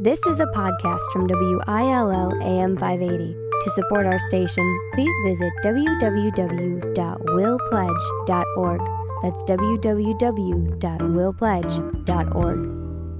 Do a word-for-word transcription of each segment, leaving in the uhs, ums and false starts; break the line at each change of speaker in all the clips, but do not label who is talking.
This is a podcast from W I L L A M five eighty. To support our station, please visit w w w dot will pledge dot org. That's w w w dot will pledge dot org.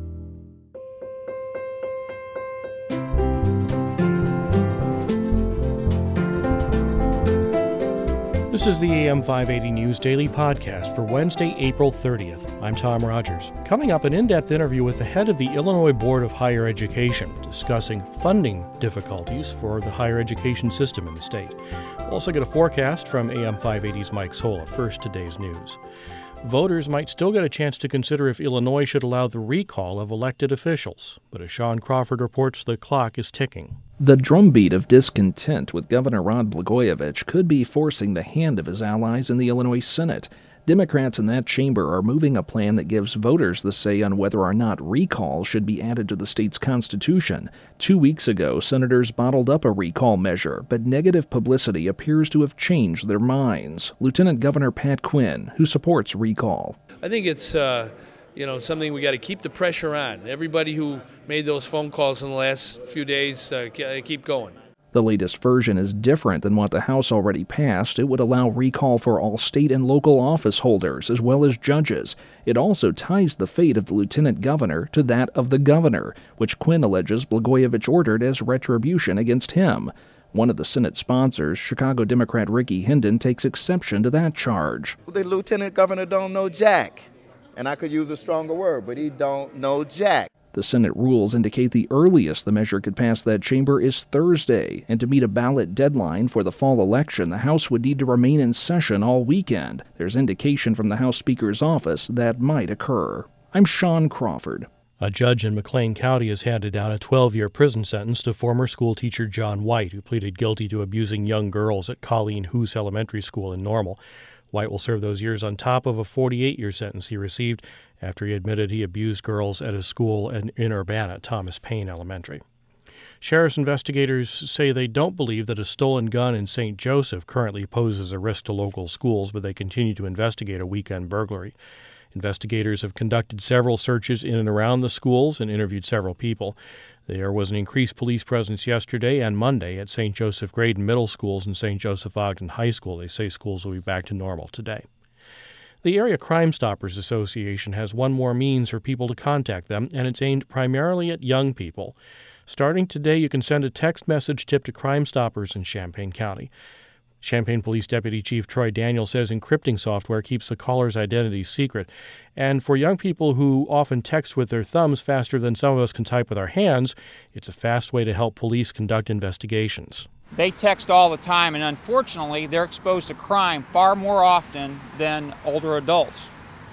This is the A M five eighty News Daily Podcast for Wednesday, April thirtieth. I'm Tom Rogers. Coming up, an in-depth interview with the head of the Illinois Board of Higher Education, discussing funding difficulties for the higher education system in the state. We'll also get a forecast from A M five eighty's Mike Sola. First, today's news. Voters might still get a chance to consider if Illinois should allow the recall of elected officials. But as Sean Crawford reports, the clock is ticking.
The drumbeat of discontent with Governor Rod Blagojevich could be forcing the hand of his allies in the Illinois Senate. Democrats in that chamber are moving a plan that gives voters the say on whether or not recall should be added to the state's constitution. Two weeks ago, senators bottled up a recall measure, but negative publicity appears to have changed their minds. Lieutenant Governor Pat Quinn, who supports recall.
I think it's uh, you know something we got to keep the pressure on. Everybody who made those phone calls in the last few days, uh, keep going.
The latest version is different than what the House already passed. It would allow recall for all state and local office holders, as well as judges. It also ties the fate of the lieutenant governor to that of the governor, which Quinn alleges Blagojevich ordered as retribution against him. One of the Senate sponsors, Chicago Democrat Ricky Hendon, takes exception to that charge.
The lieutenant governor don't know jack, and I could use a stronger word, but he don't know jack.
The Senate rules indicate the earliest the measure could pass that chamber is Thursday, and to meet a ballot deadline for the fall election, the House would need to remain in session all weekend. There's indication from the House Speaker's office that might occur. I'm Sean Crawford.
A judge in McLean County has handed down a twelve-year prison sentence to former schoolteacher John White, who pleaded guilty to abusing young girls at Colleen Hoos Elementary School in Normal. White will serve those years on top of a forty-eight-year sentence he received after he admitted he abused girls at a school in, in Urbana, Thomas Paine Elementary. Sheriff's investigators say they don't believe that a stolen gun in Saint Joseph currently poses a risk to local schools, but they continue to investigate a weekend burglary. Investigators have conducted several searches in and around the schools and interviewed several people. There was an increased police presence yesterday and Monday at Saint Joseph Graydon Middle Schools and Saint Joseph Ogden High School. They say schools will be back to normal today. The Area Crime Stoppers Association has one more means for people to contact them, and it's aimed primarily at young people. Starting today, you can send a text message tip to Crime Stoppers in Champaign County. Champaign Police Deputy Chief Troy Daniel says encrypting software keeps the caller's identity secret. And for young people who often text with their thumbs faster than some of us can type with our hands, it's a fast way to help police conduct investigations.
They text all the time, and unfortunately, they're exposed to crime far more often than older adults.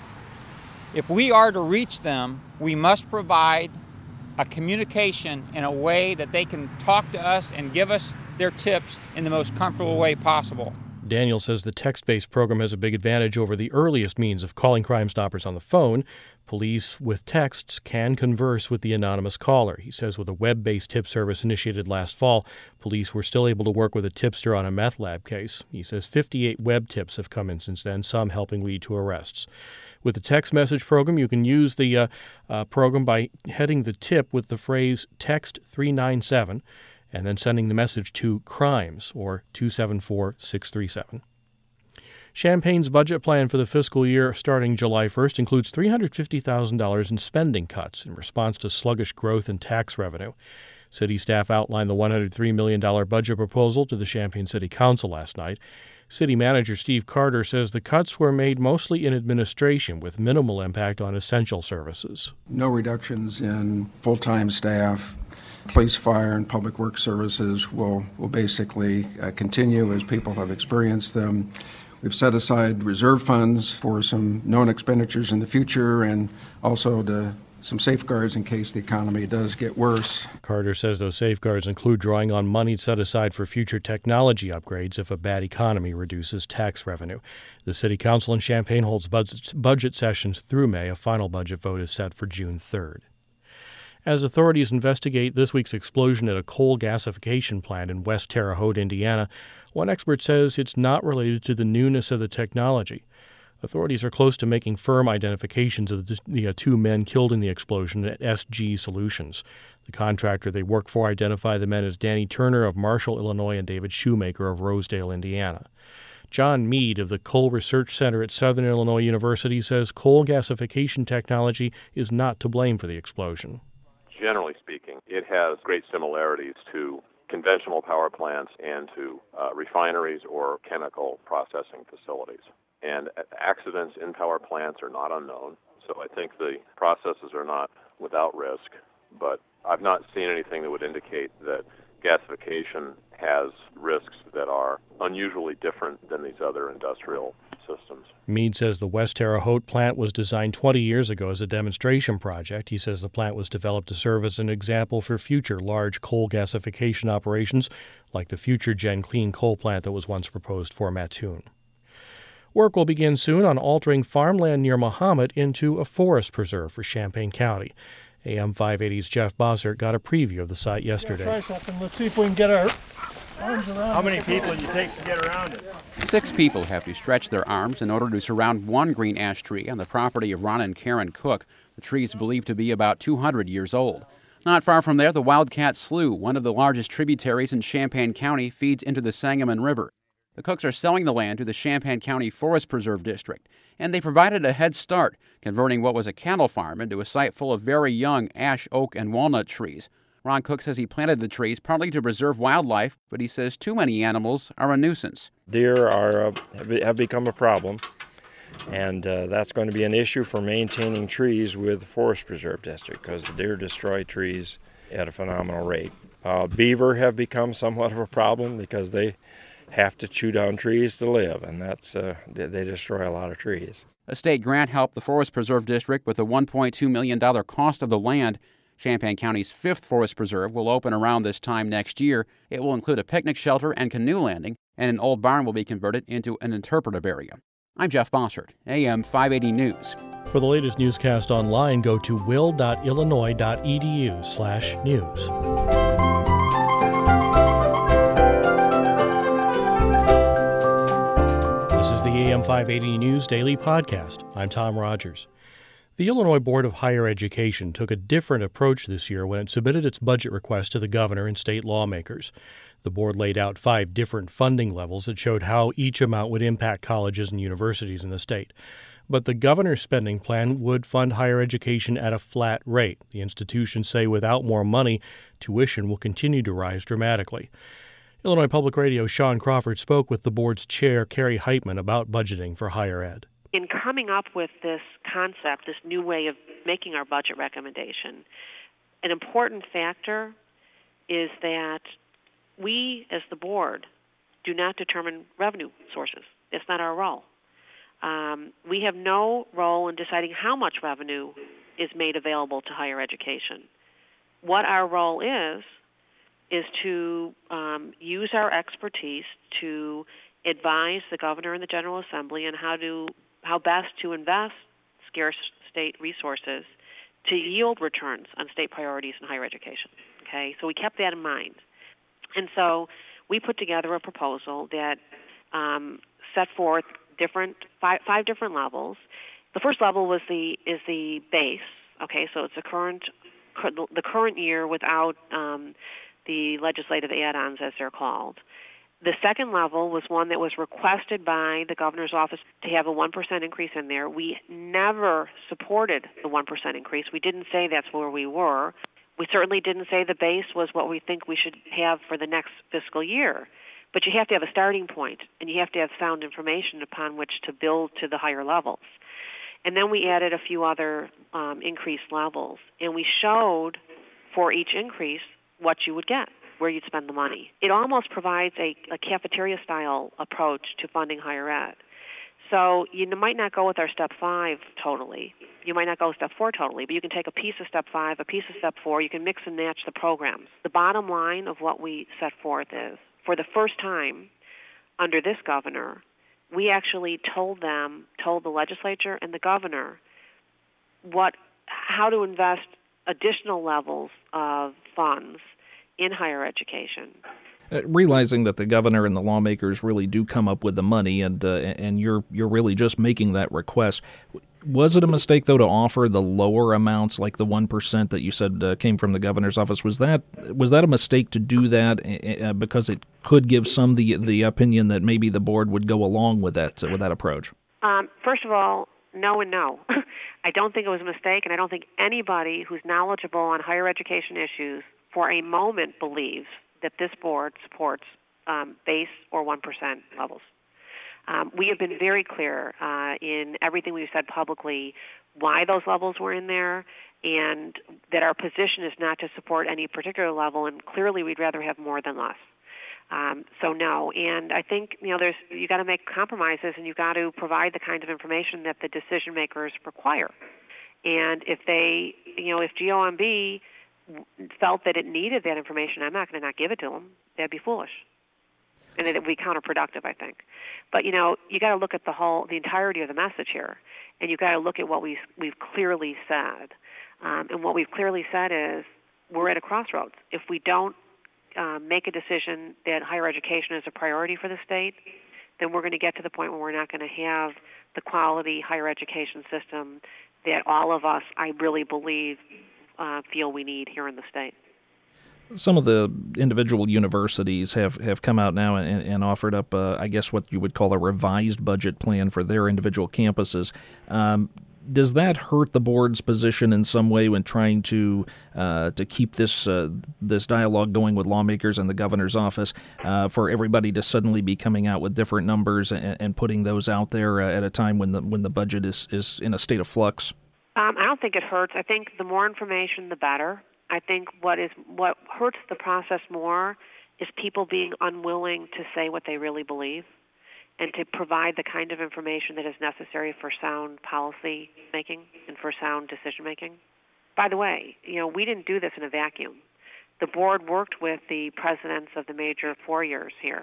If we are to reach them, we must provide a communication in a way that they can talk to us and give us their tips in the most comfortable way possible.
Daniel says the text-based program has a big advantage over the earliest means of calling Crime Stoppers on the phone. Police with texts can converse with the anonymous caller. He says with a web-based tip service initiated last fall, police were still able to work with a tipster on a meth lab case. He says fifty-eight web tips have come in since then, some helping lead to arrests. With the text message program, you can use the uh, uh, program by heading the tip with the phrase text three nine seven and then sending the message to CRIMES or two seven four six three seven. Champaign's budget plan for the fiscal year starting July first includes three hundred fifty thousand dollars in spending cuts in response to sluggish growth in tax revenue. City staff outlined the one hundred three million dollars budget proposal to the Champaign City Council last night. City Manager Steve Carter says the cuts were made mostly in administration with minimal impact on essential services.
No reductions in full-time staff. Police, fire, and public works services will, will basically uh, continue as people have experienced them. We've set aside reserve funds for some known expenditures in the future and also to some safeguards in case the economy does get worse.
Carter says those safeguards include drawing on money set aside for future technology upgrades if a bad economy reduces tax revenue. The City Council in Champaign holds budget, budget sessions through May. A final budget vote is set for June third. As authorities investigate this week's explosion at a coal gasification plant in West Terre Haute, Indiana, one expert says it's not related to the newness of the technology. Authorities are close to making firm identifications of the, the uh, two men killed in the explosion at S G Solutions. The contractor they work for identified the men as Danny Turner of Marshall, Illinois, and David Shoemaker of Rosedale, Indiana. John Mead of the Coal Research Center at Southern Illinois University says coal gasification technology is not to blame for the explosion.
Generally speaking, it has great similarities to conventional power plants and to uh, refineries or chemical processing facilities. And accidents in power plants are not unknown, so I think the processes are not without risk, but I've not seen anything that would indicate that gasification has risks that are unusually different than these other industrial systems.
Mead says the West Terre Haute plant was designed twenty years ago as a demonstration project. He says the plant was developed to serve as an example for future large coal gasification operations, like the future Gen Clean coal plant that was once proposed for Mattoon. Work will begin soon on altering farmland near Mahomet into a forest preserve for Champaign County. A M five eighty's Jeff Bossert got a preview of the site yesterday.
Try something. Let's see if we can get our arms around it.
How many people do you take to get around it?
Six people have to stretch their arms in order to surround one green ash tree on the property of Ron and Karen Cook. The tree is believed to be about two hundred years old. Not far from there, the Wildcat Slough, one of the largest tributaries in Champaign County, feeds into the Sangamon River. The Cooks are selling the land to the Champaign County Forest Preserve District, and they provided a head start, converting what was a cattle farm into a site full of very young ash, oak, and walnut trees. Ron Cook says he planted the trees partly to preserve wildlife, but he says too many animals are a nuisance.
Deer are uh, have become a problem, and uh, that's going to be an issue for maintaining trees with the Forest Preserve District because the deer destroy trees at a phenomenal rate. Uh, beaver have become somewhat of a problem because they have to chew down trees to live, and that's uh, they destroy a lot of trees.
A state grant helped the Forest Preserve District with the one point two million dollars cost of the land. Champaign County's fifth forest preserve will open around this time next year. It will include a picnic shelter and canoe landing, and an old barn will be converted into an interpretive area. I'm Jeff Bossert, A M five eighty News.
For the latest newscast online, go to will.illinois.edu slash news. A M five eighty News Daily Podcast. I'm Tom Rogers. The Illinois Board of Higher Education took a different approach this year when it submitted its budget request to the governor and state lawmakers. The board laid out five different funding levels that showed how each amount would impact colleges and universities in the state. But the governor's spending plan would fund higher education at a flat rate. The institutions say without more money, tuition will continue to rise dramatically. Illinois Public Radio's Sean Crawford spoke with the board's chair, Carrie Heitman, about budgeting for higher ed.
In coming up with this concept, this new way of making our budget recommendation, an important factor is that we, as the board, do not determine revenue sources. It's not our role. Um, we have no role in deciding how much revenue is made available to higher education. What our role is, is to um, use our expertise to advise the governor and the General Assembly on how to how best to invest scarce state resources to yield returns on state priorities in higher education. Okay, so we kept that in mind, and so we put together a proposal that um, set forth different five, five different levels. The first level was the is the base. Okay, so it's the current the current year without um, the legislative add-ons, as they're called. The second level was one that was requested by the governor's office to have a one percent increase in there. We never supported the one percent increase. We didn't say that's where we were. We certainly didn't say the base was what we think we should have for the next fiscal year. But you have to have a starting point, and you have to have sound information upon which to build to the higher levels. And then we added a few other um, increased levels, and we showed for each increase what you would get, where you'd spend the money. It almost provides a, a cafeteria-style approach to funding higher ed. So you might not go with our step five totally. You might not go with step four totally, but you can take a piece of step five, a piece of step four. You can mix and match the programs. The bottom line of what we set forth is, for the first time under this governor, we actually told them, told the legislature and the governor what, how to invest additional levels of funds in higher education.
Uh, realizing that the governor and the lawmakers really do come up with the money, and uh, and you're you're really just making that request. Was it a mistake, though, to offer the lower amounts, like the one percent that you said uh, came from the governor's office? Was that was that a mistake to do that uh, because it could give some the the opinion that maybe the board would go along with that uh, with that approach?
Um, first of all, no and no. I don't think it was a mistake, and I don't think anybody who's knowledgeable on higher education issues for a moment believes that this board supports um, base or one percent levels. Um, we have been very clear uh, in everything we've said publicly why those levels were in there, and that our position is not to support any particular level, and clearly we'd rather have more than less. Um, so no, and I think you know there's you got to make compromises, and you've got to provide the kind of information that the decision makers require. And if they, you know, if G O M B felt that it needed that information, I'm not going to not give it to them. That'd be foolish, and it would be counterproductive, I think. But you know, you got to look at the whole, the entirety of the message here, and you got to look at what we we've clearly said. Um, and what we've clearly said is we're at a crossroads. If we don't uh, make a decision that higher education is a priority for the state, then we're going to get to the point where we're not going to have the quality higher education system that all of us, I really believe, Uh, feel we need here in the state.
Some of the individual universities have, have come out now and, and offered up, uh, I guess, what you would call a revised budget plan for their individual campuses. Um, does that hurt the board's position in some way when trying to uh, to keep this uh, this dialogue going with lawmakers and the governor's office uh, for everybody to suddenly be coming out with different numbers and, and putting those out there uh, at a time when the when the budget is, is in a state of flux?
Um, I don't think it hurts. I think the more information, the better. I think what is what hurts the process more is people being unwilling to say what they really believe and to provide the kind of information that is necessary for sound policy making and for sound decision making. By the way, you know, we didn't do this in a vacuum. The board worked with the presidents of the major four-years here,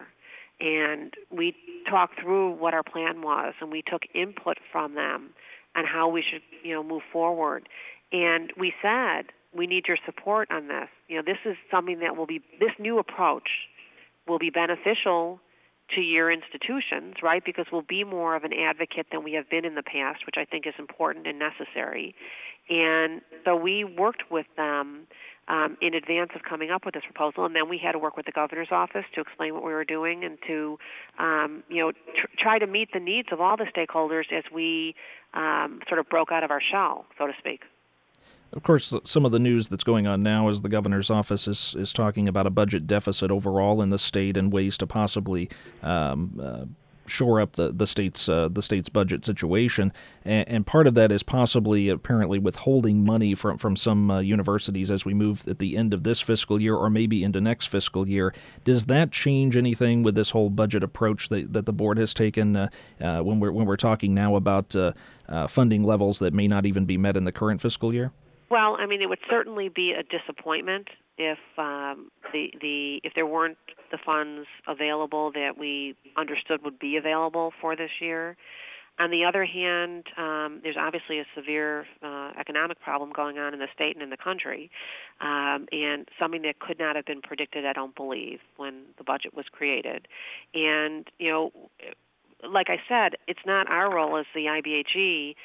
and we talked through what our plan was, and we took input from them on how we should, you know, move forward. And we said, we need your support on this. You know, this is something that will be, this new approach will be beneficial to your institutions, right? Because we'll be more of an advocate than we have been in the past, which I think is important and necessary. And so we worked with them um, in advance of coming up with this proposal, and then we had to work with the governor's office to explain what we were doing and to, um, you know, tr- try to meet the needs of all the stakeholders as we um, sort of broke out of our shell, so to speak.
Of course, some of the news that's going on now is the governor's office is, is talking about a budget deficit overall in the state and ways to possibly um, uh, shore up the the state's uh, the state's budget situation, and, and part of that is possibly apparently withholding money from from some uh, universities as we move at the end of this fiscal year or maybe into next fiscal year. Does that change anything with this whole budget approach that, that the board has taken uh, uh, when we're when we're talking now about uh, uh, funding levels that may not even be met in the current fiscal year?
Well, I mean, it would certainly be a disappointment if um, the the if there weren't the funds available that we understood would be available for this year. On the other hand, um, there's obviously a severe uh, economic problem going on in the state and in the country, um, and something that could not have been predicted, I don't believe, when the budget was created. And, you know, like I said, it's not our role as the I B H E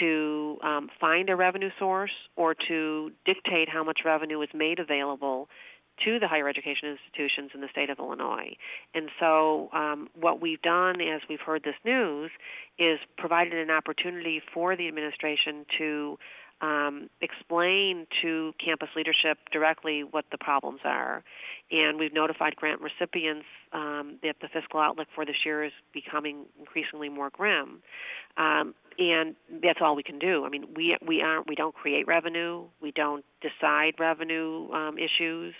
to um, find a revenue source or to dictate how much revenue is made available to the higher education institutions in the state of Illinois. And so um, what we've done as we've heard this news is provided an opportunity for the administration to um, explain to campus leadership directly what the problems are. And we've notified grant recipients um, that the fiscal outlook for this year is becoming increasingly more grim. Um, and that's all we can do. I mean, we we aren't we don't create revenue, we don't decide revenue um, issues,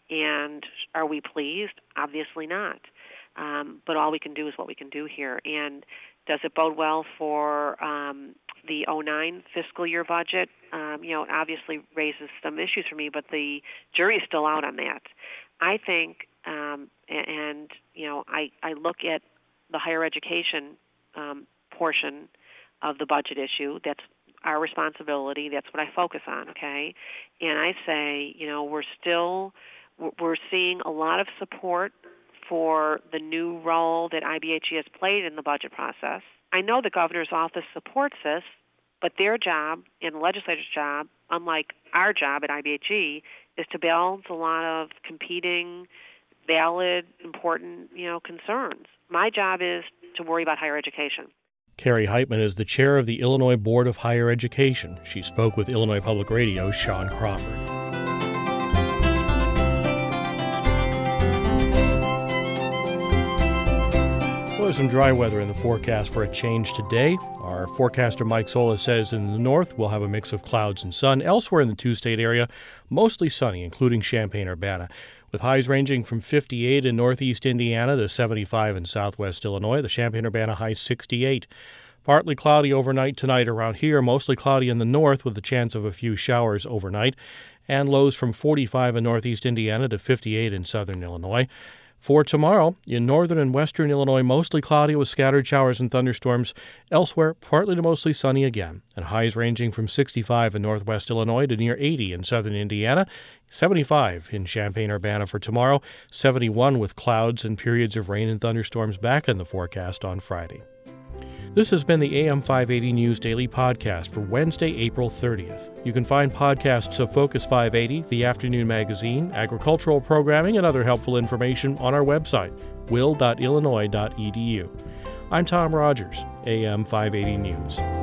and are we pleased? Obviously not. Um, but all we can do is what we can do here. And does it bode well for um, the oh nine fiscal year budget? Um, you know, it obviously raises some issues for me, but the jury's still out on that. I think, um, and you know, I, I look at the higher education um, portion of the budget issue. That's our responsibility. That's what I focus on, okay? And I say, you know, we're still We're seeing a lot of support for the new role that I B H E has played in the budget process. I know the governor's office supports this, but their job and the legislature's job, unlike our job at I B H E, is to balance a lot of competing, valid, important, you know, concerns. My job is to worry about higher education.
Carrie Heitman is the chair of the Illinois Board of Higher Education. She spoke with Illinois Public Radio's Sean Crawford. Well, there's some dry weather in the forecast for a change today. Our forecaster Mike Sola says in the north we'll have a mix of clouds and sun. Elsewhere in the two-state area, mostly sunny, including Champaign-Urbana, with highs ranging from fifty-eight in northeast Indiana to seventy-five in southwest Illinois. The Champaign-Urbana high sixty-eight. Partly cloudy overnight tonight around here, mostly cloudy in the north with the chance of a few showers overnight, and lows from forty-five in northeast Indiana to fifty-eight in southern Illinois. For tomorrow, in northern and western Illinois, mostly cloudy with scattered showers and thunderstorms. Elsewhere, partly to mostly sunny again, and highs ranging from sixty-five in northwest Illinois to near eighty in southern Indiana, seventy-five in Champaign-Urbana for tomorrow, seventy-one with clouds and periods of rain and thunderstorms back in the forecast on Friday. This has been the A M five eighty News Daily Podcast for Wednesday, April thirtieth. You can find podcasts of Focus five eighty, the Afternoon Magazine, agricultural programming, and other helpful information on our website, will dot illinois dot e d u. I'm Tom Rogers, A M five eighty News.